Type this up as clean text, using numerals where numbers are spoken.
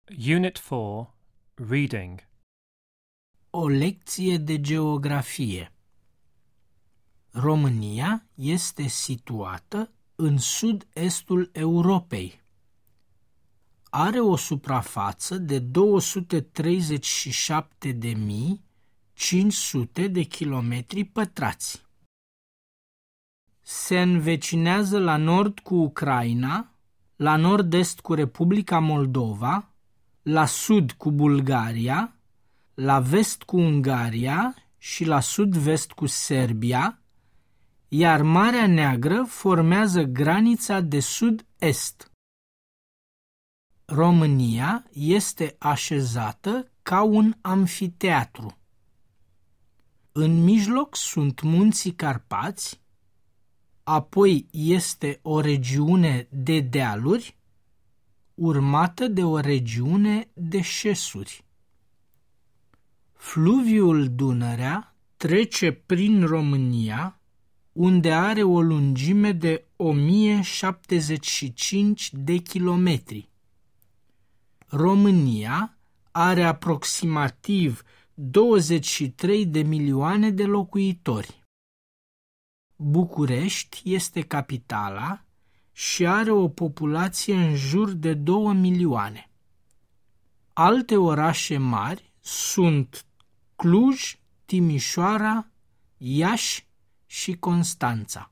Unit 4, Reading. O lecție de geografie. România este situată în sud-estul Europei. Are o suprafață de 237.500 de kilometri pătrați. Se învecinează la nord cu Ucraina, la nord-est cu Republica Moldova, la sud cu Bulgaria, la vest cu Ungaria și la sud-vest cu Serbia, iar Marea Neagră formează granița de sud-est. România este așezată ca un amfiteatru. În mijloc sunt munții Carpați, apoi este o regiune de dealuri, urmată de o regiune de șesuri. Fluviul Dunărea trece prin România, unde are o lungime de 1075 de kilometri. România are aproximativ 23 de milioane de locuitori. București este capitala și are o populație în jur de 2 milioane. Alte orașe mari sunt Cluj, Timișoara, Iași și Constanța.